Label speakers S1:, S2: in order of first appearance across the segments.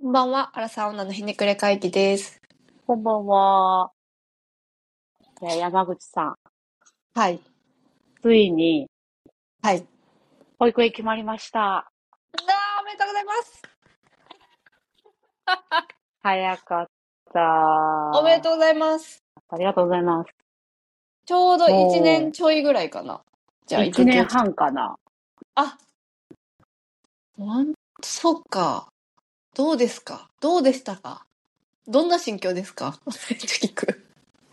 S1: こんばんは、アラサー女のひねくれ会議です。
S2: こんばんは。山口さん、
S1: はい。
S2: ついに
S1: はい。
S2: 保育園決まりました。
S1: おめでとうございます。
S2: 早かっ
S1: おめで
S2: た。
S1: とうございます。
S2: ありがとうございます。
S1: ちょうど1年
S2: も
S1: ちょいぐらいかな。じゃ
S2: う、
S1: あ、
S2: 一年
S1: 育休。
S2: 半かな。
S1: あ、そっか。どうですか？どうでしたか？どんな心境ですか？聞く。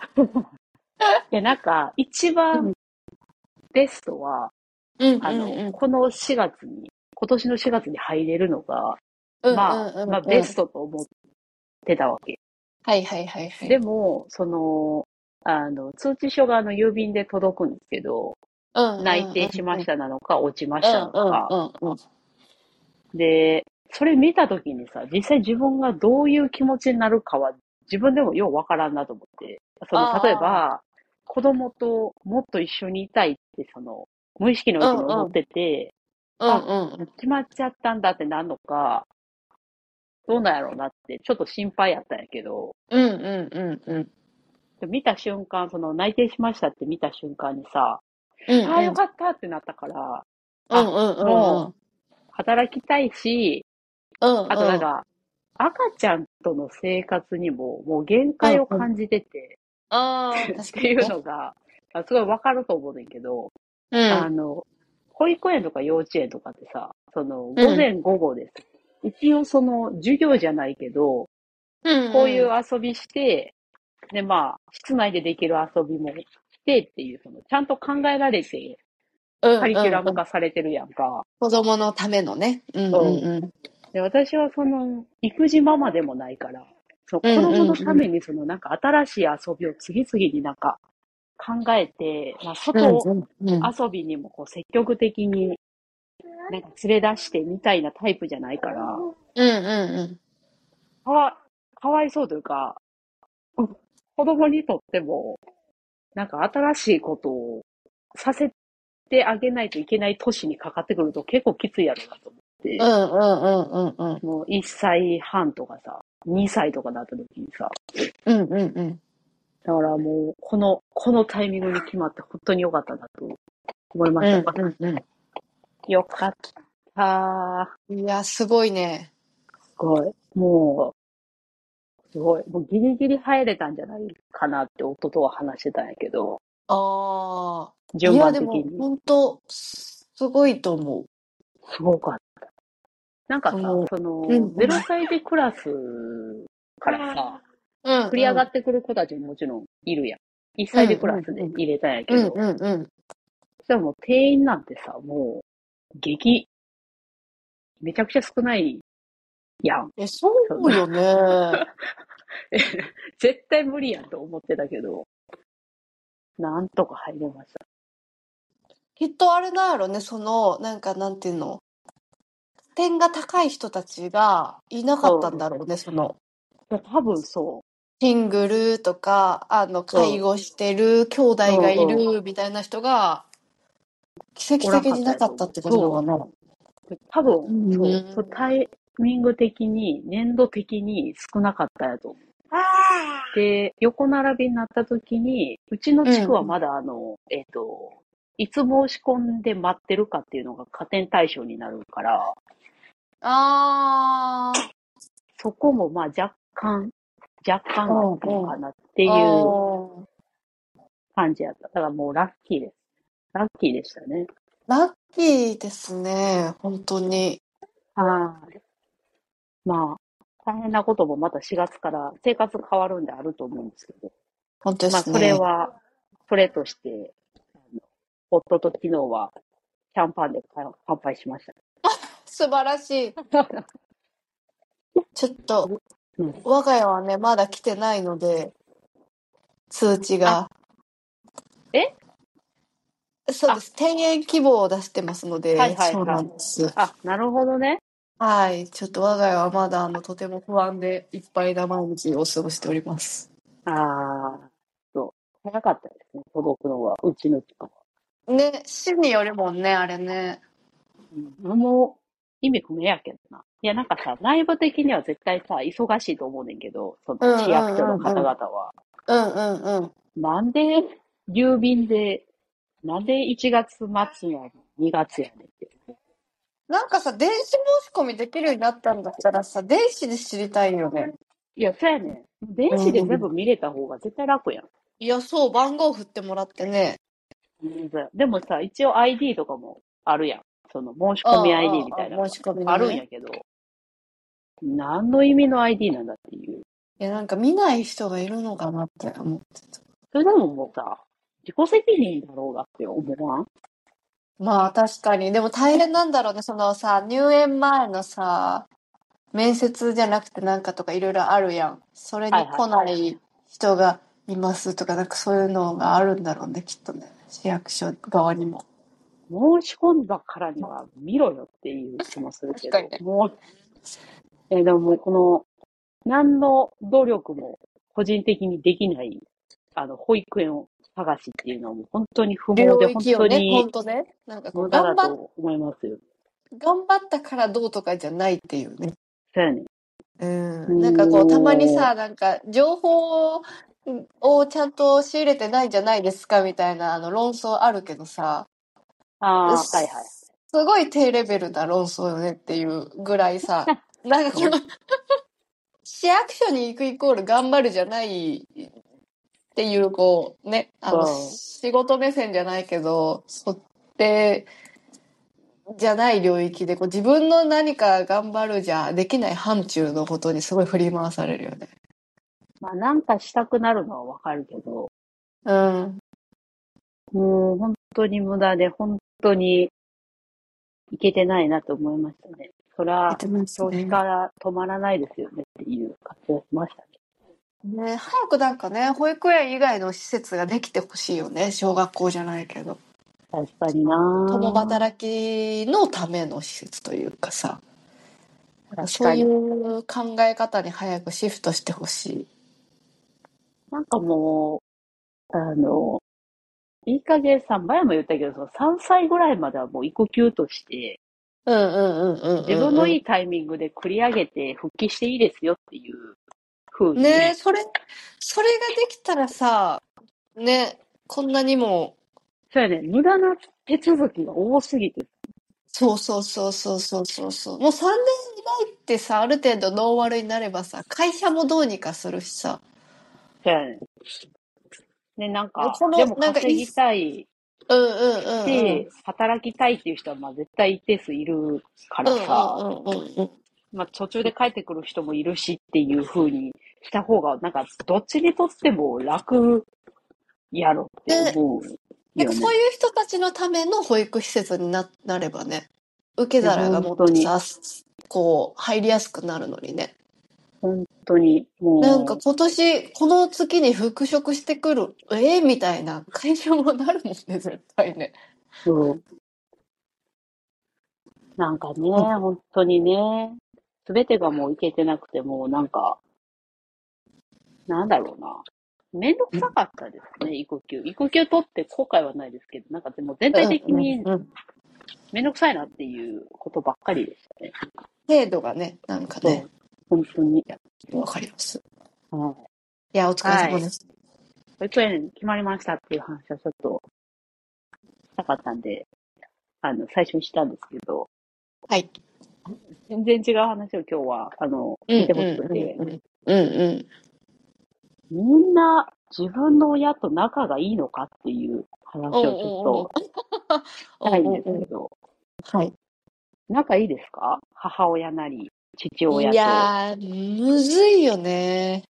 S2: 一番
S1: うん。
S2: ベストは、
S1: うんうんうん。
S2: この4月に、今年の4月に入れるのが、
S1: うんうん
S2: ベ
S1: うんうん。
S2: ストと思ってたわけ。
S1: はいはいはいはい。
S2: でも、通知書が郵便で届くんですけど、
S1: うんうんう
S2: 内定し
S1: んうん。
S2: ましたなのか、落ちました
S1: うんうん
S2: なのか、
S1: うんうん。
S2: で、それ見たときにさ、実際自分がどういう気持ちになるかは自分でもようわからんなと思って。例え
S1: あ
S2: ば、子供ともっと一緒にいたいって、無意識の
S1: あ。
S2: うちに思っ
S1: うんうん。
S2: てて、
S1: うん
S2: あ、
S1: うんうん。
S2: 決まっちゃったんだってなんのか、どうなんやろうなって、ちょっと心配やったんやけど、
S1: うんうんうんうん。
S2: 見た瞬間、内定しましたって見た瞬間にさ、ああ、
S1: うんうん。
S2: よかったってなったから、あ、
S1: うんうんうんうん。
S2: もう、働きたいし、
S1: うん
S2: あと
S1: うん。
S2: 赤ちゃんとの生活にももう限
S1: うんうん。
S2: 界を感じてて、
S1: ああ、
S2: っていう
S1: 確かにね。
S2: のが、すごいわかると思うねんけど、
S1: うん。
S2: あの、保育園とか幼稚園とかってさ、午
S1: うん。
S2: 前午後です。一応授業じゃないけど、こういう
S1: うんうん。
S2: 遊びして、で、室内でできる遊びもしてっていう、ちゃんと考えられて、
S1: うん
S2: カリキュラム
S1: うんうん。
S2: 化されてるやんか。
S1: 子供のためのね。うんうん
S2: うん。
S1: うん。
S2: で、私は育児ママでもないから、
S1: うん
S2: 子供のた
S1: うんうん。
S2: めに新しい遊びを次々に考えて、
S1: うん
S2: 外
S1: うんうん。
S2: 遊びにもこう積極的に連れ出してみたいなタイプじゃないから、
S1: うんうんうん。
S2: かわ、かわいそうというか、子供にとっても、新しいことをさせてあげないといけない年にかかってくると結構きついやろうなと思って、
S1: うんうんうんうんうん。
S2: もう1歳半とかさ、2歳とかなった時にさ、
S1: うんうんうん。
S2: だからもう、このタイミングに決まって本当に良かったなと思いました。
S1: うんうんう
S2: よかった。
S1: ん。いや、すごいね。
S2: すごい。もう、すごい。もうギリギリ入れたんじゃないかなって夫とは話してたんやけど、
S1: ああ。い
S2: 順
S1: や、でも、
S2: 番的に。
S1: ほんと、すごいと思う。
S2: すごかった。
S1: その、うんうん。
S2: 0歳児クラスからさ、
S1: うん
S2: 繰り上が
S1: うん。
S2: ってくる子たちももちろんいるやん。1
S1: うん
S2: 歳児クラス
S1: うんうん。
S2: で入れたんやけ
S1: うん
S2: ど、
S1: うんうん。
S2: そしたらもう定員なんてさ、もう、めちゃくちゃ少ないやん。
S1: そうよね。
S2: 絶対無理やんと思ってたけど、なんとか入れました。
S1: きっとあれなんやろね、なんていうの、点が高い人たちがいなかったんだろうね、
S2: 多分そ
S1: シングルとか、
S2: う。
S1: 介護してる兄弟がい
S2: うん。
S1: るみたいな人が、奇跡
S2: おらんかっ
S1: 的にな
S2: たやと思う。
S1: かったってことなのかな。
S2: 多分、
S1: う
S2: タ
S1: ん。
S2: イミング的に、年度的に少なかったやと思う。で、横並びになった時に、うちの地区は
S1: うん。
S2: まだいつ申し込んで待ってるかっていうのが加点対象になるから、
S1: あ
S2: そこも若
S1: ー。う
S2: 干あったの
S1: んうん。
S2: かなっていう
S1: あー。
S2: 感じやった。だからもうラッキーです。ラッキーでしたね。
S1: ラッキーですね、本当に。
S2: はい。まあ、大変なこともまた4月から生活変わるんであると思うんですけど、
S1: 本当で
S2: それ
S1: すね。
S2: は、それとして、あの夫と昨日はシャンパンで乾杯しました。
S1: 素晴らしい。ちょっと、
S2: うん。
S1: 我が家はね、まだ来てないので、通知
S2: あ、
S1: が。
S2: えあ、
S1: そうです。転園希望を出してますの
S2: はい
S1: で、そうな
S2: はいはい。
S1: んです。
S2: あ、なるほどね。
S1: はい。ちょっと我が家はまだとても不安でいっぱいな毎日を過ごしております。
S2: ああ、そう。早かったですね、届くのは、うちの近くは。
S1: ね、市によるもんね、あれね。
S2: もう、意味不明やけどな。 いや、なんかさ、内部的には絶対さ、忙しいと思うねんけど、その市
S1: うんう
S2: 役所の方
S1: んうんうん。
S2: 々は。
S1: うんうんうん。
S2: なんで、郵便で、なんで1月末やねん、2月やねんって。
S1: なんかさ、電子申し込みできるようになったんだったらさ、電子で知りたいよね。
S2: いや、そうやねん。電子で全部見れた方が絶対楽やん。
S1: いや、そう、番号振ってもらってね。
S2: でもさ、一応 ID とかもあるやん。その申し
S1: あ
S2: 込み ID み
S1: あ、ああ、
S2: たいなのが
S1: 申し込みの
S2: あるん
S1: ね。
S2: やけど、何の意味の ID なんだっていう。
S1: いや、なんか見ない人がいるのかなって思ってた。
S2: それでももうさ、自己責任だろうがって思わん？
S1: まあ確かに。でも大変なんだろうね。そのさ、入園前のさ、面接じゃなくてなんかとかいろいろあるやん。それに来
S2: はいはい。
S1: ない人がいますとか、なんかそういうのがあるんだろうね、きっとね。市役所側にも。
S2: 申し込んだからには見ろよっていう気もするけど、
S1: 確かにね。
S2: もう、でももうこの、何の努力も個人的にできない、保育園を探しっていうのはもう本当に不毛で、
S1: 領
S2: 本
S1: 域をね、ほ
S2: 当に
S1: んとね。なんかこう、
S2: 無駄だと思いますよ。
S1: 頑張ったからどうとかじゃないっていうね。
S2: そうやね。
S1: なんかこう、たまに
S2: も
S1: さ、なんか、情報をちゃんと仕入れてないんじゃないですかみたいな、論争あるけどさ、
S2: はいはい。
S1: すごい低レベルな論争よねっていうぐらいさ、なんかこの、市役所に行くイコール頑張るじゃないっていう、こう、ね、
S2: うん。
S1: 仕事目線じゃないけど、そってじゃない領域で、こう自分の何か頑張るじゃできない範疇のことにすごい振り回されるよね。
S2: まあなんかしたくなるのはわかるけど、
S1: うん。
S2: もう本当に無駄で、本当にいけてないなと思いましたね。そら、
S1: 出てます
S2: 少子
S1: ね。
S2: 化止まらないですよねっていう感じがしましたね。
S1: ね、早くなんかね、保育園以外の施設ができてほしいよね。小学校じゃないけど。
S2: 確かにな
S1: 共
S2: ぁ。
S1: 働きのための施設というかさ、なんかそうい
S2: 確かに。
S1: う考え方に早くシフトしてほしい。
S2: なんかもう、いい加減さ、前も言ったけど、その3歳ぐらいまではもう育休として、
S1: うんうんうんうん
S2: 自分の
S1: うんう
S2: いいタイミングで繰り上げて復帰していいですよっていう風
S1: ん。ねえ、
S2: に。
S1: それができたらさ、ね、こんなにも、
S2: そうやね、無駄な手続きが多すぎて。
S1: そうそうそうそうそうそうそう。もう3年以内ってさ、ある程度ノーマルになればさ、会社もどうにかするしさ。
S2: そうやね。で、なんか、
S1: この、
S2: でも
S1: なんか
S2: 稼ぎたい
S1: うんうんうんうん。
S2: し、働きたいっていう人はまあ絶対一定数いるか
S1: うんう
S2: らさ、
S1: んうんうんうん。
S2: まあ途中で帰ってくる人もいるしっていう風にした方が、なんかどっちにとっても楽やろって
S1: で、
S2: 思うよね。
S1: なんかそういう人たちのための保育施設になればね、受け
S2: いや、
S1: 皿が
S2: 本当に、
S1: もっとさ、こう、入りやすくなるのにね。
S2: 本当に、
S1: なんか
S2: も
S1: 今年、この月に復職してくる、みたいな会社もなるもんね、絶対ね。
S2: う、うん、なんかね、
S1: うん。
S2: 本当にね、すべてがもういけてなくても、なんか、なんだろうな。めんどくさかったですね、育休。育休取って後悔はないですけど、なんかでも全体
S1: うん
S2: 的に
S1: うん。
S2: めんどくさいなっていうことばっかりでしたね。
S1: 程度がね、なんかね、
S2: そう。本当に。
S1: いや、わかります。
S2: は
S1: いや、お
S2: い。はい。
S1: 疲れ様です。
S2: 保育園決まりましたっていう話はちょっとしたかったんで、最初にしたんですけど、
S1: はい。
S2: 全然違う話を今日は、
S1: うんうん
S2: 聞いてほしくて、
S1: うんうん。うんうん。
S2: みんな自分の親と仲がいいのかっていう
S1: うん
S2: 話をちょっ
S1: うんうん。
S2: としたいんです
S1: うんうんうん。
S2: けど、
S1: はい。
S2: 仲いいですか？母親なり、父
S1: い
S2: 親と。
S1: やー、むずいよね。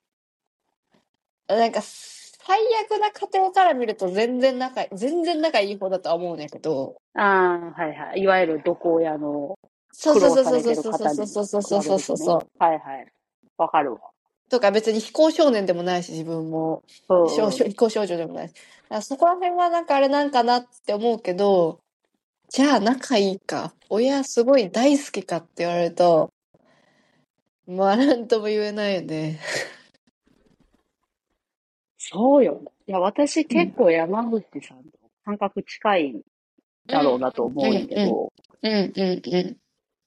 S1: なんか、最悪な家庭から見ると全然仲いい方だとは思うんやけど。
S2: ああ、はいはい。いわゆる毒親の
S1: そう
S2: 苦
S1: そうそうそう
S2: 労されてる
S1: そうそう
S2: 方に
S1: そうそうそう
S2: 比べるとね。
S1: そうそう。
S2: はいはい。わかるわ。
S1: とか別に非行少年でもないし、自分も。
S2: うんうん。
S1: 非行少女でもないし。だからそこら辺はなんかあれなんかなって思うけど、じゃあ仲いいか。親すごい大好きかって言われると、まあなんとも言えないよね。
S2: そうよ。いや、私
S1: うん。
S2: 結構山口さんと感覚近い
S1: うん
S2: だろうなと思うんや
S1: うんうん
S2: けど、
S1: うんうんうん。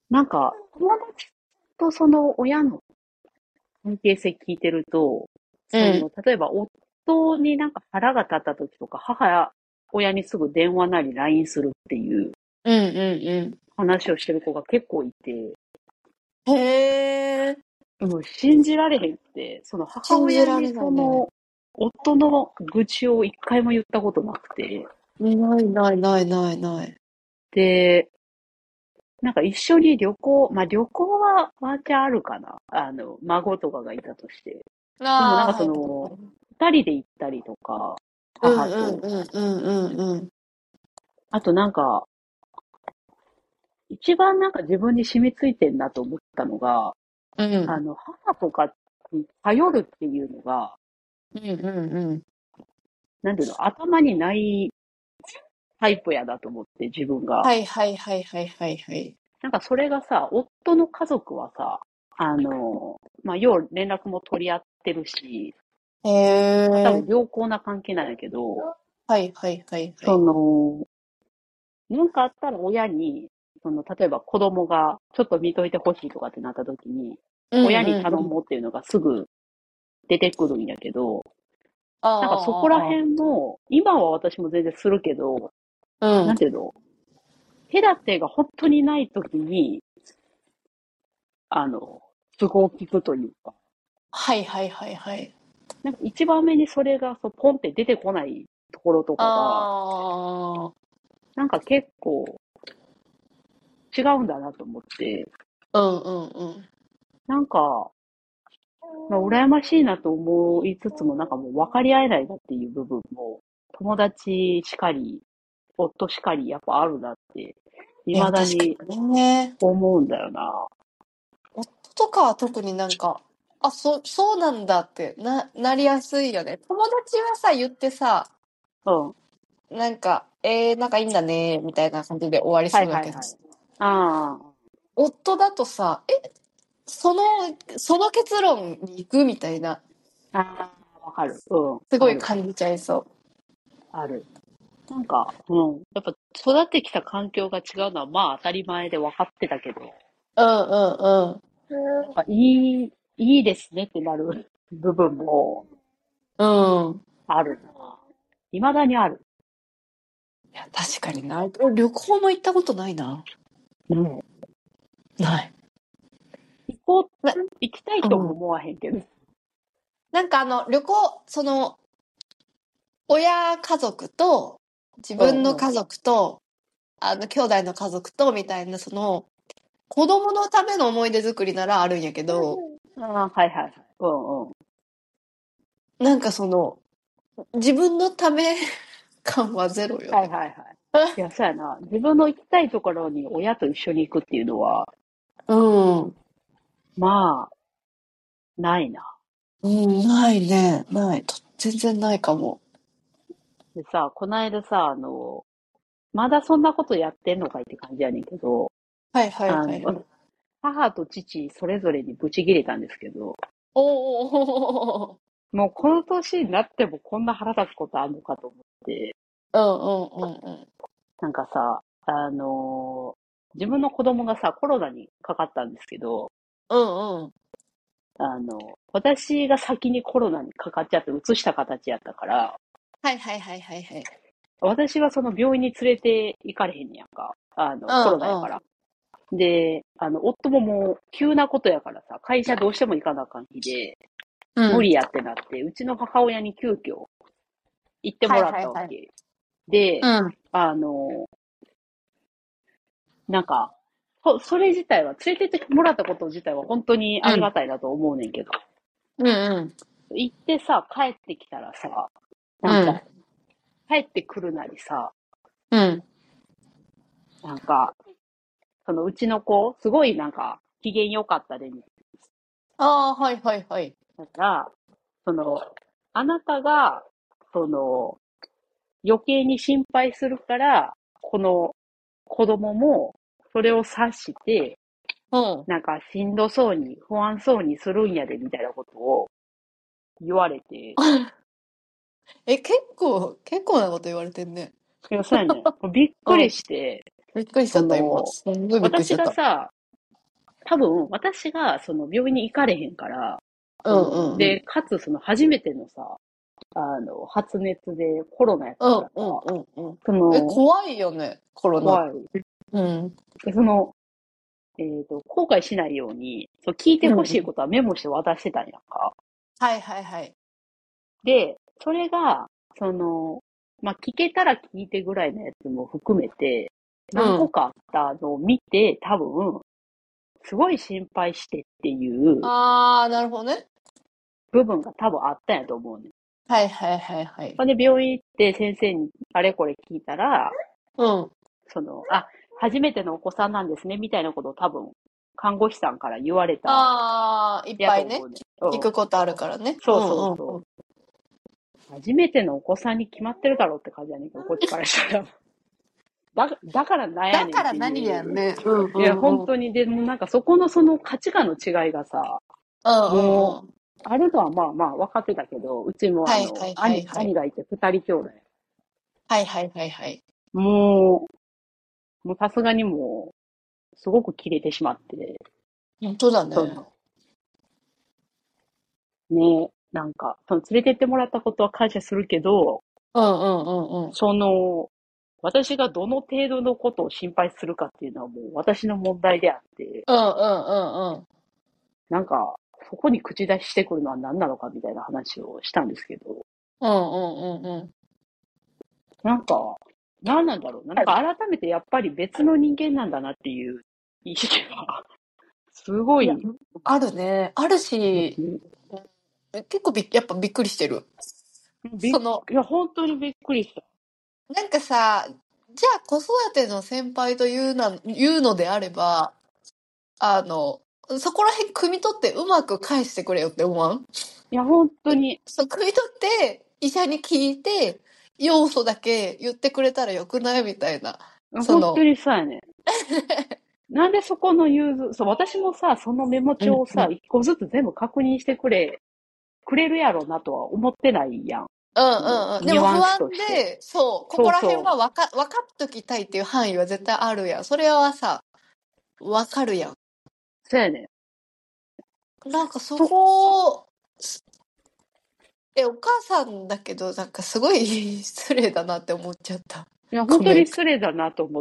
S2: なんか、友達とその親の関係性聞いてると、
S1: うん。
S2: 例えば夫になんか腹が立った時とか、母親にすぐ電話なり LINE するっていう
S1: うんうん
S2: 話をしてる子が結構いて、
S1: うん。へえ、
S2: もう信じられへんって、その母
S1: 信じら
S2: 親に
S1: れないね。
S2: 夫の愚痴を一回も言ったことなくて、
S1: ないないないないない。
S2: で、なんか一緒に旅行はワンチャンあるかな。孫とかがいたとして。でもなん
S1: ああ、
S2: か
S1: はいはいはい。
S2: 二人で行ったりとか、
S1: うん
S2: 母と、
S1: うんうんうんうんうん。
S2: あとなんか、一番なんか自分に染みついてんなと思ったのが、
S1: うん。
S2: 母とかに頼るっていうのが、
S1: うんうんうん。
S2: なんていうの、頭にないタイプやだと思って、自分が。
S1: はいはいはいはいはいはい。
S2: なんかそれがさ、夫の家族はさ、よう連絡も取り合ってるし、
S1: へ
S2: まあ多分
S1: え。
S2: 良好な関係なんやけど、
S1: はいはいはいは
S2: そ
S1: い。
S2: の、なんかあったら親に、例えば子供がちょっと見といてほしいとかってなった時に、
S1: うん
S2: 親に頼
S1: うんうん。
S2: もうっていうのがすぐ出てくるんやけど、
S1: あ
S2: なんかそこら
S1: ああああ
S2: 辺も、今は私も全然するけど、
S1: ああ。うん。
S2: なんていうの、隔てが本当にない時に、あの、都合を聞くというか、
S1: はいはいはいはい。
S2: なんか一番目にそれがポンって出てこないところとかが、
S1: ああ。
S2: なんか結構違うんだなと思って、
S1: うんうんうん。
S2: なんか、まあ、羨ましいなと思いつつも、なんかもう分かり合えないなっていう部分も、友達しかり、夫しかり、やっぱあるなって、
S1: いや、
S2: 未だに
S1: 確かにね。
S2: 思うんだよな。
S1: 夫とかは特になんか、あ、そうなんだってなりやすいよね。友達はさ、言ってさ、
S2: うん。
S1: なんか、仲いいんだね、みたいな感じで終わり
S2: は
S1: そうだけど、
S2: いはいはい。あ
S1: 夫だとさ、その、その結論に行くみたいな、
S2: あ、ああ、わかる。うん。
S1: すご
S2: ある。
S1: い感じちゃいそ
S2: ある。なんか、うん。やっぱ育ってきた環境が違うのはまあ当たり前で分かってたけど、
S1: う。うんうん
S2: やっぱいいですねってなる部分も
S1: うん。うん。
S2: あるな。未だにある。
S1: いや、確かにな。旅行も行ったことないな。
S2: うん。
S1: ない。
S2: 行こう、
S1: な、
S2: 行きたいと
S1: うん。
S2: も思わへんけど。
S1: なんか旅行、親家族と、自分の
S2: うんうん。
S1: 家族と、兄弟の家族と、みたいな、子供のための思い出作りならあるんやけど、
S2: ああ、はいはいはい。うんうん。
S1: なんか自分のため感はゼロよね。
S2: はいはいはい。いや、そうやな。自分の行きたいところに親と一緒に行くっていうのは、
S1: うん。
S2: まあ、ないな。
S1: うん、ないね。ない。全然ないかも。
S2: でさ、こないださ、まだそんなことやってんのかいって感じやねんけど、
S1: はいはい
S2: あの、
S1: はいはい。
S2: 母と父それぞれにブチ切れたんですけど、
S1: おー。
S2: もうこの年になってもこんな腹立つことあるのかと思って、
S1: うんうんうんうん。
S2: なんかさ、自分の子供がさ、コロナにかかったんですけど、
S1: うんうん。
S2: 私が先にコロナにかかっちゃって移した形やったから、
S1: はいはいはいはいはい。
S2: 私はその病院に連れて行かれへんねやんか。コロナや
S1: うんうん。
S2: から。で、夫ももう急なことやからさ、会社どうしても行かなあかん日で、
S1: うん。
S2: 無理やってなって、うちの母親に急遽行って
S1: はい
S2: もらっ
S1: はいはい。
S2: たわけ。で、
S1: うん。
S2: あの、なんか、それ自体は、連れてってもらったこと自体は本当にあり
S1: うん。
S2: がたいなと思うねんけど、
S1: うんうん。
S2: 行ってさ、帰ってきたらさ、なんか、
S1: うん。
S2: 帰ってくるなりさ、
S1: うん。
S2: なんか、うちの子、すごいなんか、機嫌良かったで、
S1: ああ、はいはいはい。
S2: だから、その、あなたが、その、余計に心配するから、この子供も、それを察して、
S1: うん。
S2: なんかしんどそうに、不安そうにするんやで、みたいなことを言われて、
S1: 結構なこと言われてんね。
S2: いや、そうやね。びっくり
S1: うん。
S2: して、
S1: びっくりしちゃった、今。すんごいびっくりしちゃった。
S2: 私がさ、 多分、私がその病院に行かれへんから、
S1: うん。
S2: で、かつその初めてのさ、発熱でコロナやったからさ、その、
S1: 怖いよね、コロナ。
S2: 怖い。
S1: うん。
S2: で、後悔しないように、聞いてほしいことはメモして渡してたんやんか。
S1: はいはいはい。
S2: で、それが、まあ、聞けたら聞いてぐらいのやつも含めて、何個かあったのを見て、多分、すごい心配してっていう
S1: なるほどね。
S2: 部分が多分あったんやと思うね。
S1: はいはいはいはい。
S2: ほんで、病院行って先生にあれこれ聞いたら、
S1: うん。
S2: 初めてのお子さんなんですね、みたいなことを多分、看護師さんから言われた、
S1: いっ
S2: や
S1: ぱいね、
S2: と思うね。うん。
S1: 聞くことあるからね。
S2: そうそうそう。初めてのお子さんに決まってるだろうって感じやねんけど、こっちからしたら。だからなんや
S1: だから
S2: ねんっていう。
S1: 何やんね。
S2: いや、本当に、でもなんかそこのその価値観の違いがさ、もう、あるのはまあまあ分かってたけど、うちも
S1: はいはいはいはい。
S2: 兄がいて二人兄弟。
S1: はいはいはいはい。
S2: ももうさすがにもう、すごく切れてしまって、
S1: 本当だね。
S2: その、ね、なんか、連れてってもらったことは感謝するけど、
S1: うん。
S2: その、私がどの程度のことを心配するかっていうのはもう私の問題であって、
S1: うん。
S2: なんか、そこに口出ししてくるのは何なのかみたいな話をしたんですけど、
S1: うん。
S2: なんか、何なんだろうな。なんか改めてやっぱり別の人間なんだなっていう意識が、すご
S1: いや、
S2: い、
S1: あるね。あるし、結構やっぱびっくりしてる。その、
S2: いや、本当にびっくりした。
S1: なんかさ、じゃあ子育ての先輩と言うのであれば、あの、そこら辺汲み取ってうまく返してくれよって思わん？
S2: いや、本当に、
S1: そう、汲み取って医者に聞いて、要素だけ言ってくれたらよくないみたいな。その、
S2: 本当にそうやね。なんでそこのそう、私もさ、そのメモ
S1: うん
S2: 帳をさ、一個ずつ全部確認してくれるやろうなとは思ってないやん。
S1: でも不
S2: ニュアンスとして。
S1: 安で、そう、ここら辺
S2: そうそ
S1: はわかっときたいっていう範囲は絶対あるやん。それはさ、わかるやん。
S2: う。そうやね。
S1: なんかそ
S2: そ、
S1: こ、お母さんだけど、なんかすごい失礼だなって思っちゃった。
S2: いや、本当
S1: ごめん。
S2: に失礼だなと思って、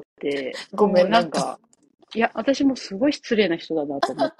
S2: もう
S1: ごめん、なんか。
S2: なんか、いや、私もすごい失礼な人だなと思って、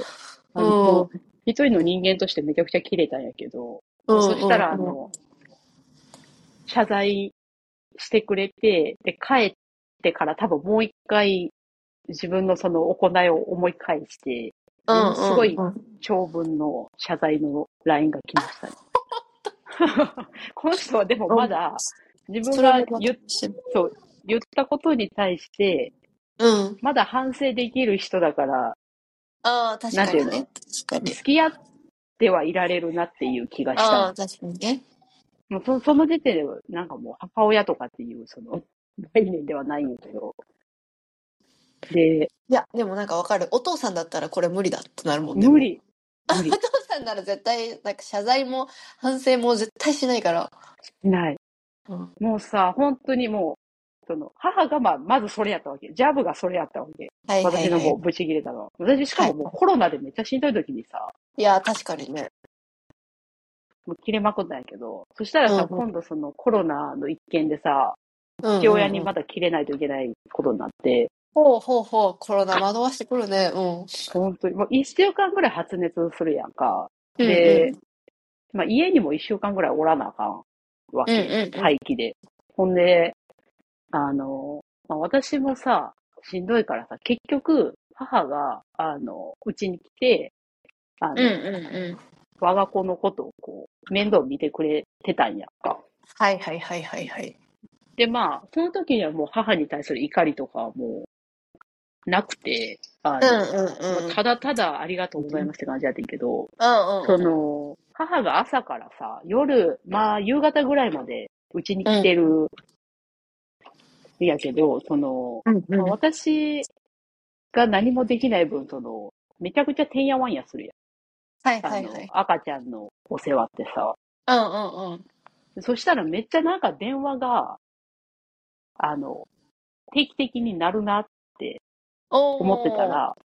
S1: うん。
S2: もう、一人の人間としてめちゃくちゃキレたんやけど、そしたら、
S1: うん。
S2: 謝罪してくれて、で、帰ってから多分もう一回自分のその行いを思い返して、ものすごい
S1: うん。
S2: 長文の謝罪の LINE が来ましたね。この人はでも
S1: うん。
S2: まだ自分
S1: それもまた、
S2: がそう、言ったことに対して、
S1: うん。
S2: まだ反省できる人だから、
S1: ああ、確
S2: なんていうの、
S1: かにね。確かに。
S2: 付き合ってはいられるなっていう気がしたの。
S1: ああ、確かにね。
S2: もうその時点で、なんかもう母親とかっていうその概念ではないんだけど、で、
S1: いや、でもなんかわかる。お父さんだったらこれ無理だってなるもんね、もう。
S2: 無理、無理、
S1: お父さんなら絶対、なんか謝罪も反省も絶対しないから。
S2: しない。
S1: うん。
S2: もうさ、本当にもう、母がまずそれやったわけ。ジャブがそれやったわけ。
S1: はいはいはい。
S2: 私のもうブチ切れたのは。私しか
S1: はい。
S2: ももうコロナでめっちゃしんどい時にさ、
S1: いや、確かにね。
S2: もう切れまくったんやけど、そしたらさ、
S1: うんうん。
S2: 今度そのコロナの一件でさ、
S1: うん
S2: 父親に
S1: うん。
S2: また切れないといけないことになって、
S1: ほう。コロナ惑わしてくるね。うん。
S2: 本当にもう一週間ぐらい発熱するやんか。
S1: うん
S2: で、
S1: うん。
S2: まあ家にも一週間ぐらいおらなあかんわ
S1: うん
S2: け。
S1: うんうん。
S2: 待機で。ほんで、まあ、私もさ、しんどいからさ、結局、母が、うちに来て、あ
S1: うん
S2: の、
S1: うん。
S2: 我が子のことを面倒見てくれてたんやんか。
S1: はい。
S2: で、まあ、その時にはもう母に対する怒りとかはもうなくて、まあ、
S1: うん。
S2: ただただありがとうございますって感じやってんけど、
S1: うん。
S2: 母が朝からさ、まあ、夕方ぐらいまでうちに来
S1: うん。
S2: てるんやけど、まあ、
S1: うんうん。
S2: 私が何もできない分、めちゃくちゃてんやわんやするやん。
S1: はい。
S2: 赤ちゃんのお世話ってさ。
S1: うん。
S2: そしたらめっちゃなんか電話が、あの、定期的になるなって思ってた
S1: おー。
S2: ら、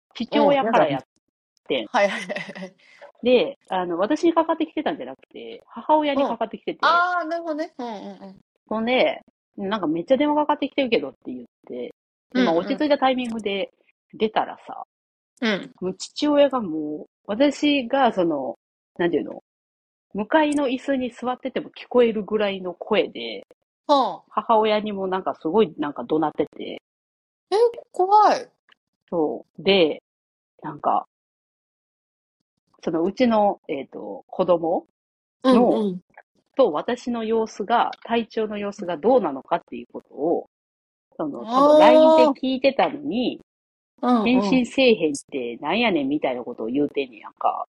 S2: 父
S1: うん、やだね。
S2: 親からやってん。
S1: はいはいはいはい。
S2: で、私にかかってきてたんじゃなくて、母親に
S1: うん。
S2: かかってきてて、
S1: ああ、なるほどね。うんうん
S2: ほんで、なんかめっちゃ電話かかってきてるけどって言って、で、
S1: うん。
S2: まあ
S1: うんうん。
S2: 落ち着いたタイミングで出たらさ、
S1: うん。
S2: もう父親がもう、私がなんていうの、向かいの椅子に座ってても聞こえるぐらいの声で、
S1: はあ。
S2: 母親にもなんかすごいなんか怒鳴ってて、
S1: え、怖い。
S2: そう。で、なんか、うちの、子供の、
S1: うんうん。
S2: と私の様子が、体調の様子がどうなのかっていうことを、多分 LINE で
S1: あ
S2: 聞いてたのに、
S1: あ、う
S2: 返
S1: んうん。
S2: 信せえへんってなんやねんみたいなことを言うてんねやんか。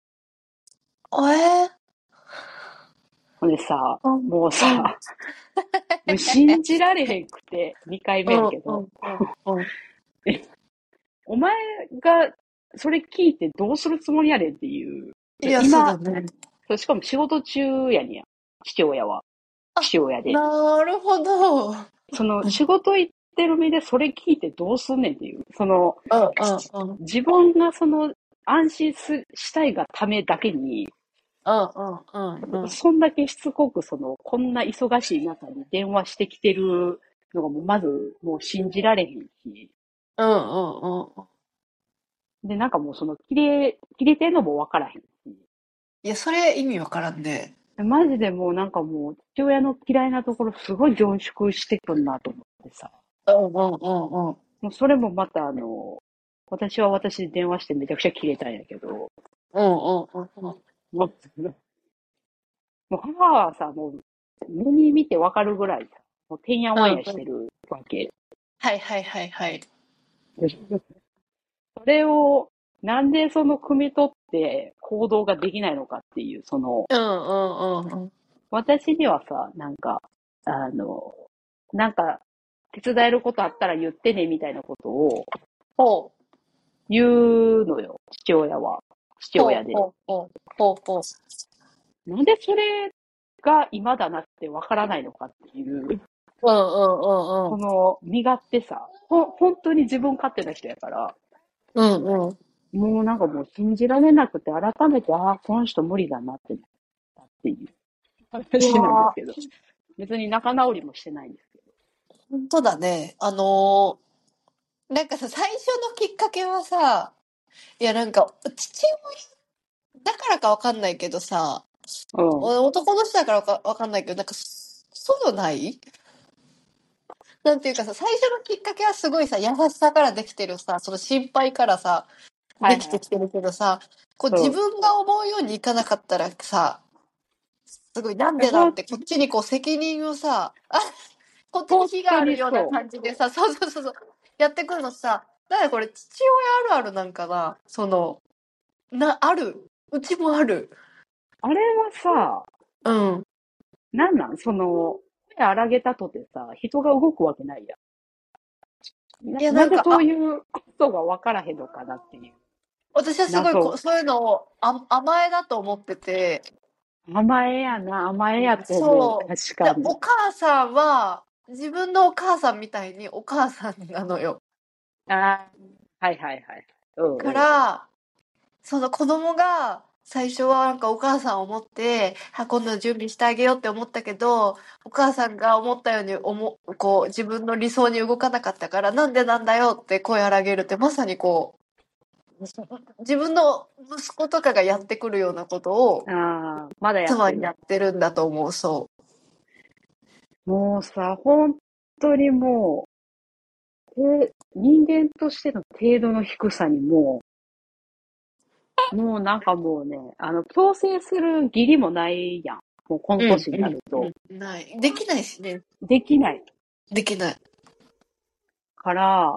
S1: ええ
S2: ほんでさ、
S1: うん、
S2: もう
S1: うん。
S2: さ、もう信じられへんくて、2回
S1: うん、
S2: 目やけど、
S1: うん、うん。うん。
S2: え、お前がそれ聞いてどうするつもりやねんっていう。
S1: いや、そうだ
S2: 今、
S1: ね。
S2: しかも仕事中やねや。父親は。
S1: あ、
S2: 父親で。
S1: なるほど。うん、
S2: 仕事行ってる身でそれ聞いてどうすんねんっていう。
S1: うん、うん。
S2: 自分が安心したいがためだけに、
S1: うん、うん、うん。
S2: そんだけしつこくこんな忙しい中に電話してきてるのがもうまずもう信じられへんし。
S1: うん、うん、うん。
S2: で、なんかもう切れてんのもわからへんし。
S1: いや、それ意味わからんね。
S2: マジでもうなんかもう父親の嫌いなところすごい凝縮してくんなと思ってさ。
S1: うん、うん、うん、うん。
S2: もうそれもまた私は私で電話してめちゃくちゃ切れたんやけど、
S1: うん、うん、うん。うん。
S2: もう、もう母はさ、もう目に見てわかるぐらいさ、もうてんやわんやしてるわけ。
S1: はいはいはいはい。
S2: それを、なんで汲み取って行動ができないのかっていう、
S1: うん、うん、うん、うん。
S2: 私にはさ、なんか、あの、なんか、手伝えることあったら言ってね、みたいなことを
S1: ほう。
S2: 言うのよ、父親は。父
S1: ほう、
S2: 親で。
S1: ほう、ほう。ほう、ほう。
S2: なんでそれが今だなってわからないのかっていう、
S1: うん、うん、うん、うん。
S2: 身勝手さ。本当に自分勝手な人やから、
S1: うん、うん。
S2: もうなんかもう信じられなくて、改めて、ああ、この人無理だなってなったっていう
S1: いや
S2: 話なんですけど。
S1: ー、
S2: 別に仲直りもしてないんですけど。
S1: 本当だね。なんかさ、最初のきっかけはさ、いやなんか、父親だからかわかんないけどさ、
S2: うん。
S1: 男の人だからわかんないけど、なんか、そうないなんていうかさ、最初のきっかけはすごいさ、優しさからできてるさ、その心配からさ、で
S2: はいはい。
S1: きてきてるけどさ、こう自
S2: そう。
S1: 分が思うようにいかなかったらさ、すごいなんでだ
S2: ほん、
S1: ってこっちにこう責任をさ、こっちに
S2: 本当
S1: 非があるような
S2: にそう。
S1: 感じでさ、そうそうそうそう、やってくるのさ、だからこれ父親あるあるなんかな、ある。うちもある。
S2: あれはさ、
S1: うん。
S2: なんなん声荒げたとてさ、人が動くわけないやん。
S1: いや
S2: なぜ
S1: なんか、
S2: そういうことがわからへんのかなっていう。
S1: 私はすごい
S2: 謎。
S1: そういうのを甘えだと思ってて、
S2: 甘えやな、甘えやと思う。
S1: そう。で、
S2: 確かに。
S1: お母さんは、自分のお母さんみたいにお母さんなのよ。
S2: ああ、はいはいはい。うん
S1: か
S2: うん。
S1: ら、その子供が最初はなんかお母さんを思って、今度準備してあげようって思ったけど、お母さんが思ったようにこう自分の理想に動かなかったから、なんでなんだよって声荒げるってまさにこう、自分の息子とかがやってくるようなことを
S2: ああ、まだやってんの。
S1: 妻にやってるんだと思う、そ
S2: もうさ、本当にも人間としての程度の低さにもうなんかもうね、強制する義理もないやん。もうこの
S1: う。うん、
S2: 年に
S1: うん、
S2: なると。
S1: うん。ない。できないしね。
S2: できない
S1: できない。
S2: から、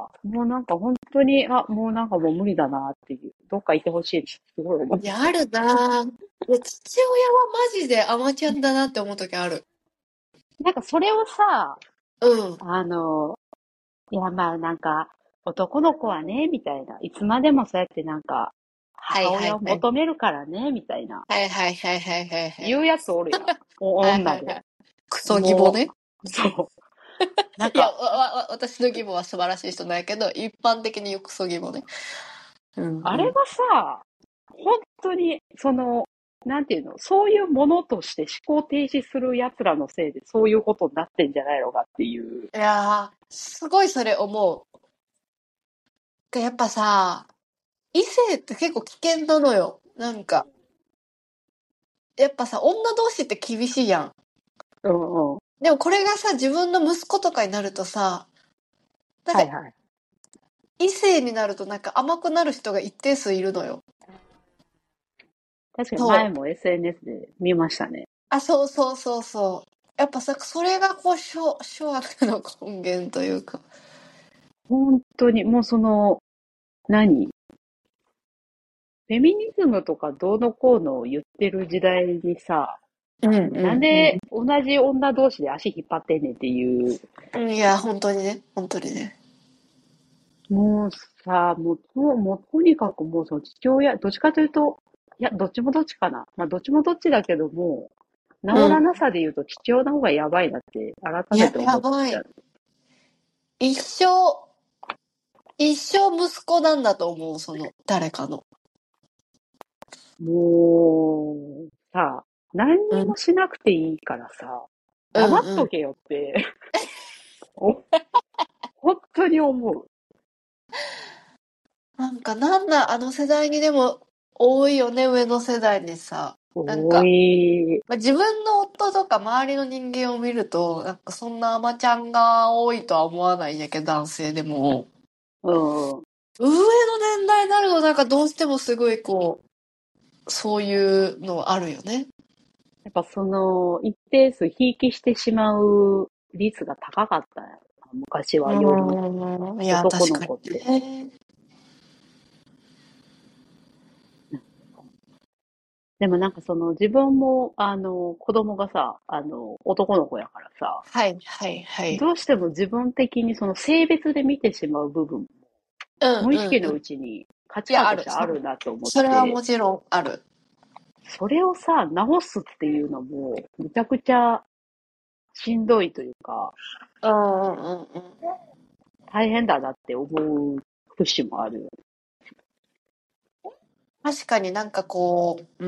S2: もうなんか本当に、もうなんかもう無理だなっていう。どっかいてほしいですすごい思う。
S1: いや、あるなぁ。いや、父親はマジで甘ちゃんだなって思う時ある。
S2: なんかそれをさ、
S1: うん。
S2: あの、いやまあなんか、男の子はね、みたいな。いつまでもそうやってなんか、
S1: はい
S2: 母親を
S1: はいはい。
S2: 求めるからね、みたいな。
S1: はいはいはいはいはいはい。
S2: 言うやつおるやん。女で。
S1: はいはいはい。クソ義母
S2: も
S1: ね。
S2: う、そう。なん
S1: いや、
S2: か、
S1: 私の義母は素晴らしい人なんやけど、一般的に言うクソ義母ね。 うん
S2: あれはさ、本当に、なんていうの、そういうものとして思考停止する奴らのせいでそういうことになってんじゃないのかっていう。
S1: いやー、すごいそれ思う。やっぱさ、異性って結構危険なのよ。なんか、やっぱさ、女同士って厳しいやん。
S2: うんうん。
S1: でもこれがさ、自分の息子とかになるとさ、なんか
S2: はいはい。
S1: 異性になるとなんか甘くなる人が一定数いるのよ。
S2: 確かに前
S1: そう。
S2: も SNS で見ましたね。
S1: あ、そうそうそうそう。やっぱさ、それがこう、諸悪の根源というか。
S2: 本当に、もう何フェミニズムとかどうのこうのを言ってる時代にさ、
S1: うんうん
S2: なんで同じ女同士で足引っ張ってんねんっていう、
S1: うん。いや、本当にね。本当にね。
S2: もうさ、もうとにかくもうその父親、どっちかというと、いや、どっちもどっちかな。まあ、どっちもどっちだけども、治
S1: うん。
S2: らなさで言うと父親の方がやばいなって改
S1: いや、
S2: めて思っちゃう。
S1: やばい。一生、一生息子なんだと思う、誰かの。
S2: もう、さ、何
S1: うん。
S2: にもしなくていいからさ、
S1: うん
S2: 黙っ
S1: うん。
S2: とけよって、本当に思う。
S1: なんか、あの世代にでも多いよね、上の世代にさ。なん
S2: お
S1: か、
S2: い、
S1: まあ、自分の夫とか周りの人間を見ると、なんかそんな甘ちゃんが多いとは思わないんやけど、男性でも。
S2: うん。
S1: 上の年代になるとなんかどうしてもすごいこう、そういうのあるよね。
S2: やっぱ一定数ひいきしてしまう率が高かったんやろな昔
S1: う
S2: はより、
S1: ーん。いや、
S2: 男
S1: 確かに
S2: の子って。
S1: ね。
S2: でもなんか自分も、子供がさ、男の子やからさ、
S1: はい、はい、はい。
S2: どうしても自分的にその性別で見てしまう部分、
S1: うん、うん、
S2: 無意識の
S1: うん。
S2: うちに価値
S1: いや、
S2: 観
S1: ある。
S2: としてあるなと思っ
S1: それは
S2: て、
S1: もちろんある。
S2: それをさ、直すっていうのも、むちゃくちゃしんどいというか、
S1: うん、うん、うん、うん。
S2: 大変だなって思う節もあるよね。
S1: 確かになんかこう、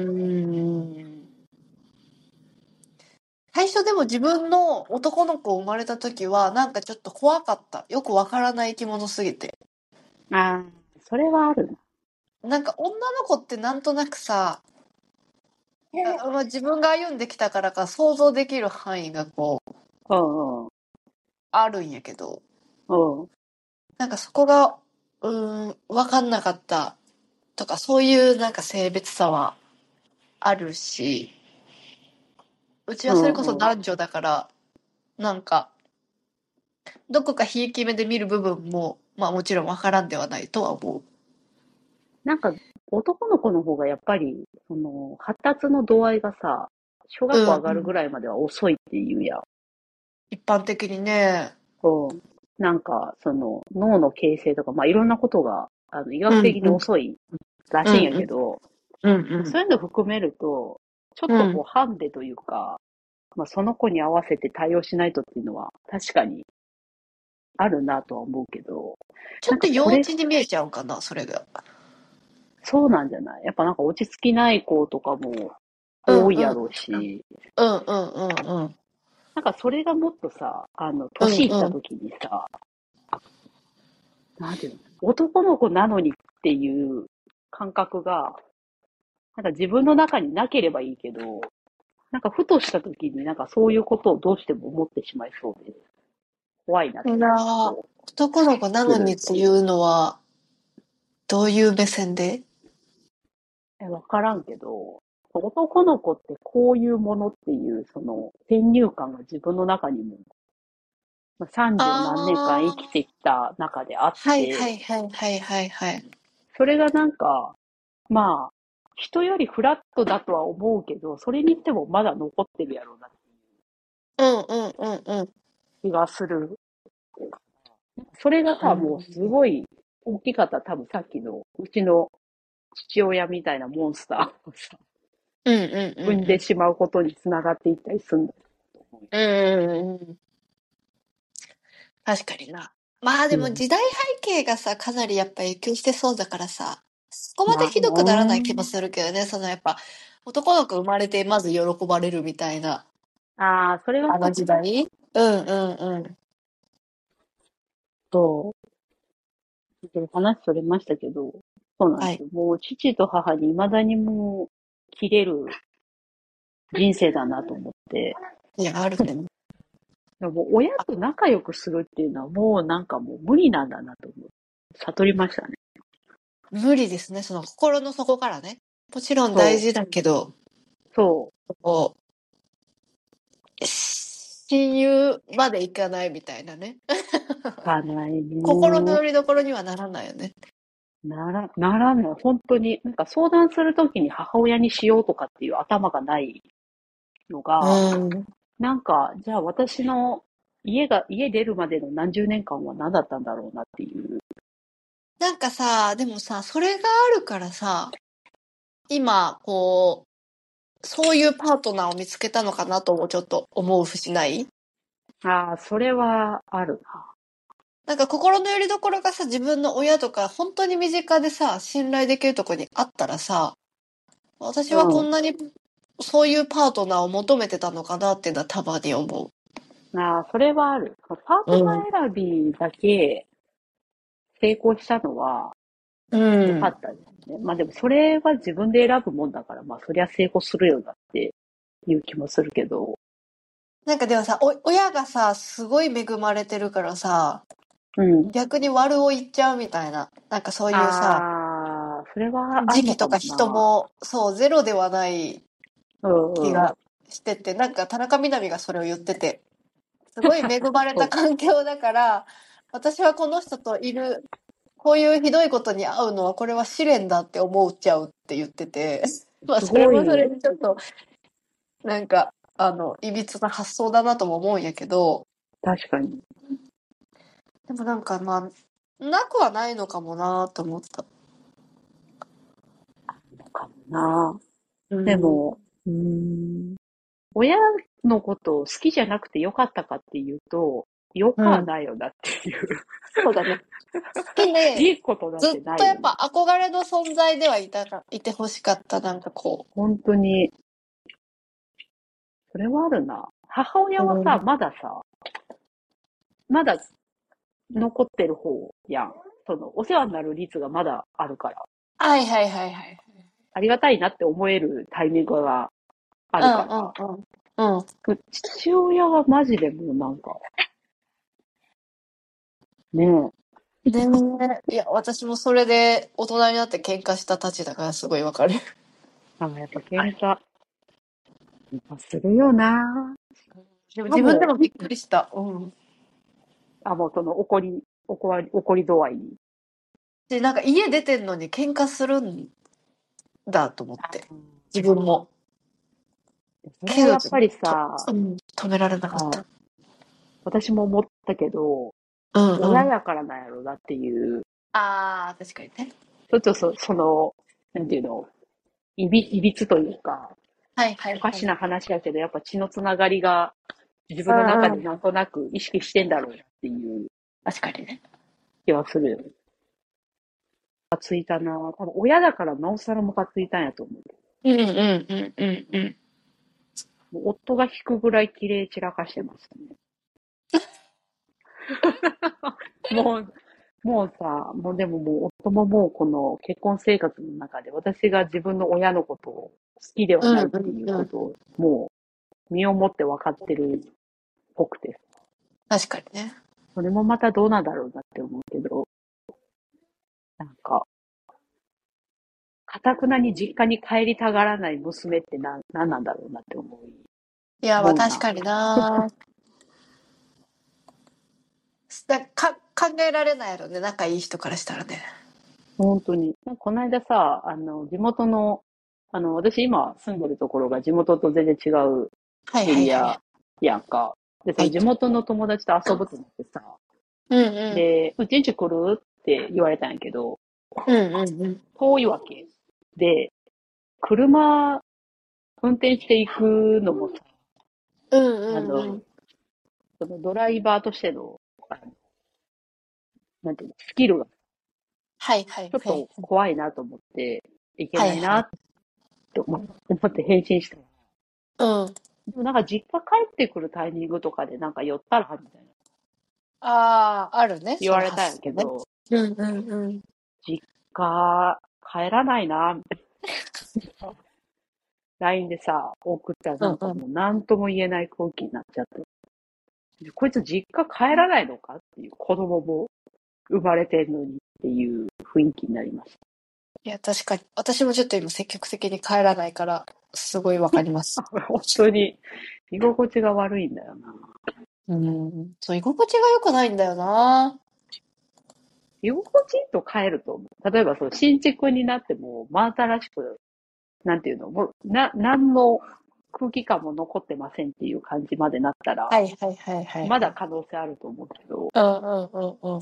S1: 最初でも自分の男の子生まれた時は、なんかちょっと怖かった。よくわからない生き物すぎて。
S2: ああ、それはあるな。
S1: なんか女の子ってなんとなくさ、まあ、自分が歩んできたからか想像できる範囲がこう、
S2: うんうん。
S1: あるんやけど、
S2: うん。
S1: なんかそこが、わかんなかったとか、そういうなんか性別差はあるし、うち
S2: う
S1: はそれこそ
S2: んうん。
S1: 男女だから、なんか、どこかひいき目で見る部分も、まあもちろんわからんではないとは思う。
S2: なんか、男の子の方がやっぱり、発達の度合いがさ、小学校上がる
S1: うん。
S2: ぐらいまでは遅いって言うやん。
S1: 一般的にね。
S2: うん。なんか、脳の形成とか、まあ、いろんなことが、医学的に
S1: うんうん。
S2: 遅いらしいんや
S1: うんうん。
S2: けど、
S1: うんうん。
S2: そういうの含めると、ちょっとこう、
S1: うん。
S2: ハンデというか、まあ、その子に合わせて対応しないとっていうのは、確かにあるなとは思うけど、なん
S1: ちょっと幼
S2: かこれ、
S1: 稚に見えちゃうかな、それが。
S2: そうなんじゃないやっぱなんか落ち着きない子とかも
S1: うんうん。
S2: 多いやろうし、
S1: うんうんうんうん。
S2: なんかそれがもっとさ、
S1: うん
S2: 年いった
S1: うん。
S2: 時にさ、なんていうの、男の子なのにっていう感覚が、なんか自分の中になければいいけど、なんかふとした時になんかそういうことをどうしても思ってしまいそうで、怖いなっ
S1: いや
S2: ていうのが
S1: ー、
S2: こ
S1: 男の子な
S2: う、する。
S1: のにっていうのは、どういう目線で？
S2: わからんけど、男の子ってこういうものっていう、先入観が自分の中にも、まあ、30何年間生きて
S1: ああ、
S2: きた中であっ
S1: はいは
S2: て、
S1: いはいはいはいはい。
S2: それがなんか、まあ、人よりフラットだとは思うけど、それにしてもまだ残ってるやろうなっていう
S1: うんうんうんうん。
S2: 気がする。それがさ、もうすごい大きかった。多分さっきのうちの父親みたいなモンスターをさ、
S1: うんうんうんうん。
S2: 産んでしまうことにつながっていったりするんだと思う。
S1: うんうんうん。確かにな。まあで
S2: うん。
S1: も時代背景がさ、かなりやっぱ影響してそうだからさ。 そこまで
S2: まあ、
S1: ひどくならない気もするけどね、そのやっぱ、男の子生まれてまず喜ばれるみたいな、
S2: ああ、それは
S1: あの
S2: そうかも。
S1: 時代。うんうんうん。
S2: そう。ちょっと話それましたけど、そうなん
S1: はい。
S2: ですよ。もう父と母に未だにもう切れる人生だなと思って。
S1: いや、あるね。
S2: でも親と仲良くするっていうのはもうなんかもう無理なんだなと思う。悟りましたね。
S1: 無理ですね、その心の底からね。もちろん大
S2: そ
S1: 事だけど、
S2: う、そ
S1: こう、親友までいかないみたいなね。
S2: う、かない
S1: 心の
S2: ね。
S1: 拠り所にはならないよね。
S2: ならない。本当に、なんか相談するときに母親にしようとかっていう頭がないのが、
S1: うん。
S2: なんか、じゃあ私の家出るまでの何十年間は何だったんだろうなっていう。
S1: なんかさ、でもさ、それがあるからさ、今、こう、そういうパートナーを見つけたのかなともちょっと思う節ない？
S2: ああ、それはある
S1: なんか心の拠り所がさ、自分の親とか、本当に身近でさ、信頼できるところにあったらさ、私
S2: な。
S1: は
S2: うん。
S1: こんなにそういうパートナーを求めてたのかなっていうのはたまに思
S2: ああ、それはある。パー
S1: う。
S2: ト
S1: うん。
S2: ナー選びだけ成功したのは
S1: う
S2: 良か
S1: ん。
S2: ったですね。まあでもそれは自分で選ぶもんだから、まあそりゃ成功するよなっていう気もするけど。
S1: なんかでもさ、親がさ、すごい恵まれてるからさ、
S2: うん。
S1: 逆に悪を言っちゃうみたいな、なんかそういうさ、
S2: ああ、それはある
S1: 時
S2: のか
S1: 期とか人
S2: もな。
S1: も、そう、ゼロではない
S2: うんうん。
S1: 気がしてて、なんか田中みな実がそれを言ってて、すごい恵まれた
S2: そ
S1: 環境だから、私はこの人といる、こういうひどいことに遭うのは、これは試練だって思っちゃうって言ってて、
S2: う。
S1: まあ
S2: す
S1: それもそれ
S2: ごい。
S1: でちょっと、なんか、いびつな発想だなとも思うんやけど、
S2: 確かに。
S1: でもなんかまあ、なくはないのかもなと思った。
S2: かもな。
S1: うん。
S2: でも、親のことを好きじゃなくてよかったかっていうと、よか
S1: うん。
S2: ないよなっていう。
S1: そうだね。好きで、
S2: いいことだっ
S1: ずっ
S2: てないよね。
S1: とやっぱ憧れの存在でいてほしかった、なんかこ
S2: 本当に、それはあるな。母親
S1: う。
S2: はさ、
S1: うん。
S2: まだ残ってる方やん。その、お世話になる率がまだあるから、
S1: はいはいはいはい。
S2: ありがたいなって思えるタイミングがあ
S1: うん
S2: るから、
S1: うんうん。
S2: 父親はマジでもうなんか、ねえ、
S1: うん。ねえ。いや、私もそれで大人になって喧嘩したたちだからすごいわかる。
S2: やっぱ喧嘩するよな。
S1: でも
S2: しかも、
S1: 自分でもびっくりした。うん。
S2: もうその怒り度合いに。
S1: で、なんか家出てんのに喧嘩するんだと思って。自分も。
S2: それ
S1: けど、
S2: はやっぱりさ、
S1: うん、止められなかっ
S2: あ、
S1: た。
S2: 私も思ったけど、
S1: うんうん。
S2: 親やからなんやろなっていう、
S1: ああ、確かにね。
S2: ちょっとその、なんていうの、いびつというか、
S1: はいはいはい。
S2: おかしな話やけど、やっぱ血のつながりが自分の中
S1: うんうん。
S2: でなんとなく意識してんだろうなっていう
S1: 確かにね。
S2: 気はするよね。ムカついたな。多分親だからなおさらムカついたんやと思
S1: うんうんうんうんうん。
S2: う。もう夫が引くぐらい綺麗散らかしてましたね。もう、もうさ、もうでももう夫ももうこの結婚生活の中で私が自分の親のことを好きでは
S1: うん
S2: ないって
S1: うんうん。
S2: いうことをもう身をもって分かってるっぽくて、
S1: 確かにね。
S2: それもまたどうなんだろうなって思うけど、なんか、かたくなに実家に帰りたがらない娘ってなんなんだろうなって
S1: いや、まあ
S2: 思うな。
S1: 確かにな。考えられないやろね。仲いい人からしたらね。
S2: 本当に。この間さ、地元の、私今住んでるところが地元と全然違う
S1: はいはいはい。
S2: エリアやんか。で、そ
S1: はい。
S2: の地元の友達と遊ぶってなってさ、
S1: うんうん。
S2: で、うちんち来るって言われたんやけど、
S1: うんうんうん。
S2: 遠いわけ。で、車運転していくのもさ、
S1: うん
S2: あの、
S1: うんうん。
S2: そのドライバーとしての、あのなんていうの、スキルが
S1: はいはい
S2: ちょっ
S1: はい。
S2: と怖いなと思って、いけ
S1: はいはい。
S2: ないなって思って返信したら、
S1: うん。
S2: でもなんか実家帰ってくるタイミングとかでなんか寄ったら、みたいな
S1: ああ、あるね、その
S2: 言われたんや
S1: 発想ね。
S2: けど、
S1: うんうんうん。
S2: 実家帰らないな、みたいな。LINE でさ、送ったらなんか
S1: うんうん。
S2: もう何とも言えない空気になっちゃって。こいつ実家帰らないのかっていう、子供も生まれてんのにっていう雰囲気になりまし
S1: いや、確かに。私もちょっと今積極的に帰らないから、すごいわかりま
S2: た。
S1: す。
S2: 本当に居心地が悪いんだよな。
S1: うん。そう、居心地が良くないんだよな。
S2: 居心地いいと帰ると思う。例えばそう、新築になっても、真新しく、なんていうの、もう、何の空気感も残ってませんっていう感じまでなったら、
S1: はいはいはいはい
S2: まだ
S1: はい。
S2: 可能性あると思うけど、
S1: うんうんうんうん。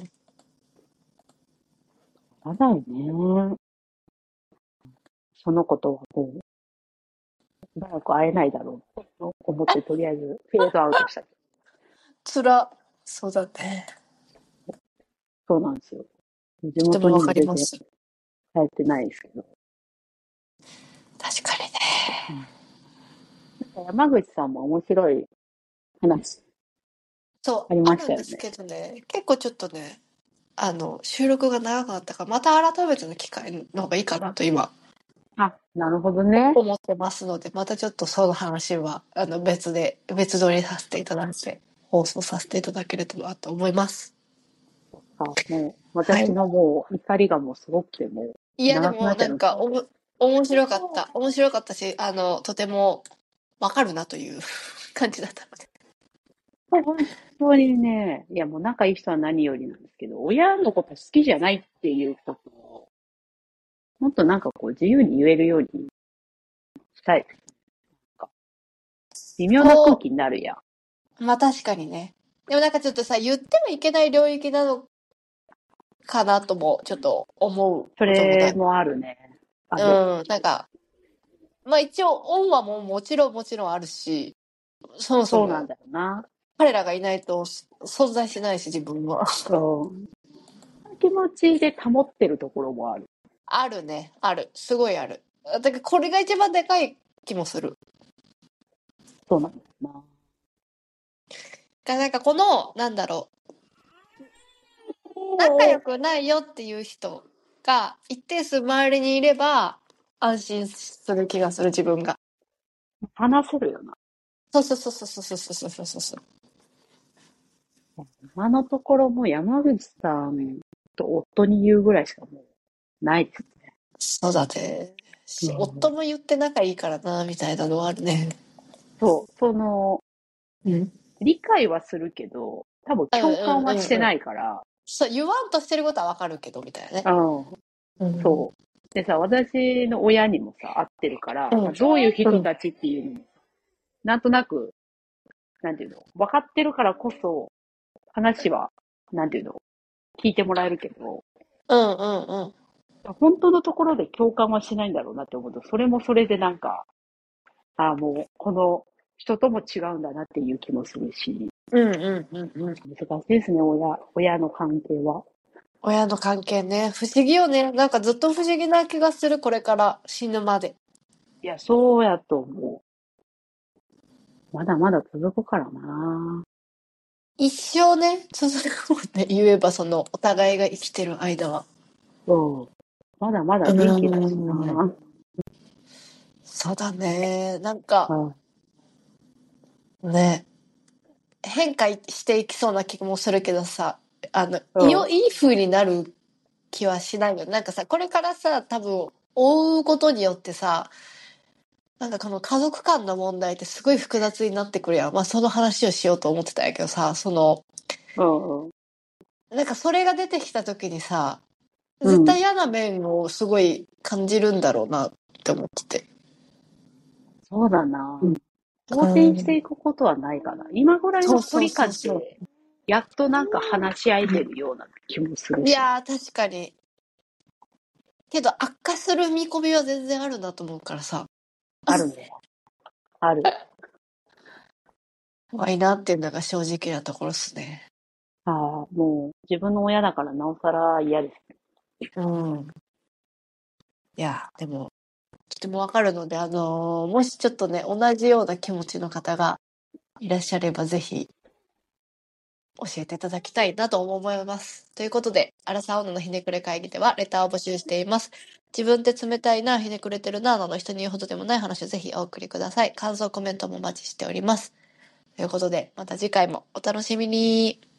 S2: まだよね。その子とはもう、しばらく会えないだろうと思って、とりあえずフェードアウトした。
S1: つら。そうだね。
S2: そうなんですよ。地元
S1: とてもわ
S2: にも全然
S1: かります。
S2: 帰ってないですけど。
S1: 確かにね。
S2: うん、なんか山口さんも面白い話
S1: そう、
S2: あり
S1: あ
S2: ましたよね。
S1: るんですけどね、結構ちょっとね、収録が長かったから、また改めての機会の方がいいかなと今
S2: あ、なるほどね。
S1: 思ってますので、またちょっとその話は、別撮りさせていただいて、放送させていただければと思います。
S2: あ、もう、
S1: はい。
S2: 私のもう怒りがもうすごくて、もう、
S1: いや、で
S2: 長くな
S1: もなん
S2: っちゃいます。
S1: か面白かった。面白かったし、とてもわかるなという感じだったので。
S2: 本当にね、いやもう仲いい人は何よりなんですけど、親のこと好きじゃないっていうことを、もっとなんかこう自由に言えるようにしたい。微妙な空
S1: そ
S2: 気になるやん。
S1: う、まあ確かにね。でもなんかちょっとさ、言ってもいけない領域なのかなとも、ちょっと思う
S2: そ
S1: こともない。
S2: れもあるね。あ
S1: う
S2: る。
S1: ん、なんか、まあ一応、恩はもちろんあるし、そもそも
S2: そうなんだよな。
S1: 彼らがいないと存在しないし、自分は。
S2: そう。気持ちで保ってるところもある。
S1: あるね、ある。すごいある。だからこれが一番でかい気もする。
S2: そうなんだよな。
S1: なんかこの、なんだろう、仲良くないよっていう人が一定数周りにいれば安心する気がする、自分が。
S2: 話せるよな。
S1: そうそうそうそうそうそうそうそうそう。
S2: 今のところもう山口さんと夫に言うぐらいしかもうないですね。
S1: そうだね。
S2: うん、
S1: 夫も言って仲いいからな、みたいなのはあるね。
S2: そう、その、
S1: うん。うん
S2: 理解はするけど、多分
S1: う
S2: 共感
S1: ん
S2: はして
S1: うんうん。
S2: ないから、
S1: そう、言わんとしてることはわかるけど、みたいなね。
S2: うん、
S1: うん。
S2: そう。でさ、私の親にもさ、会ってるから、
S1: うん。
S2: まあ、どういう
S1: うん。
S2: 人たちっていうのも、なんとなく、なんていうの、分かってるからこそ、話は、なんていうの、聞いてもらえるけど、
S1: うんうんうん。
S2: 本当のところで共感はしないんだろうなって思うと、それもそれでなんか、ああ、もう、この人とも違うんだなっていう気もするし、
S1: うんうんうんうん。
S2: 難しいですね、親の関係は。
S1: 親の関係ね。不思議よね。なんかずっと不思議な気がする、これから死ぬまで。
S2: いや、そうやと思う。まだまだ続くからな。
S1: 一生ね、続くもんね。言えばその、お互いが生きてる間は。
S2: そう。まだまだ
S1: う
S2: 元気だし
S1: ーん。
S2: な。
S1: そうだね。なんか、
S2: はい。
S1: ね、変化していきそうな気もするけどさ、
S2: そ
S1: いい風になる気はしないよ。なんかさ、これからさ、多分、追うことによってさ、なんかこの家族間の問題ってすごい複雑になってくるやん。まあその話をしようと思ってたんやけどさ、
S2: う。うんうん。
S1: なんかそれが出てきた時にさ、
S2: うん。
S1: 絶対嫌な面をすごい感じるんだろうなって思ってて。
S2: そうだな。
S1: うん。
S2: 好転していくことはないかな。今ぐらい
S1: そうそう
S2: の距離
S1: そうそ
S2: 感って、やっとなんか話し合えてるような気もする
S1: う。い
S2: し。
S1: やー、確かに。けど悪化する見込みは全然あるなと思うからさ。
S2: あるね。ある。
S1: 怖いなっていうのが正直なところっすね。
S2: ああ、もう自分の親だからなおさら嫌ですね。
S1: うん。いや、でも、とてもわかるので、もしちょっとね、同じような気持ちの方がいらっしゃれば、ぜひ、教えていただきたいなと思います。ということで、アラサー女のひねくれ会議では、レターを募集しています。自分って冷たいな、ひねくれてるな、など人に言うほどでもない話をぜひお送りください。感想、コメントもお待ちしております。ということで、また次回もお楽しみに。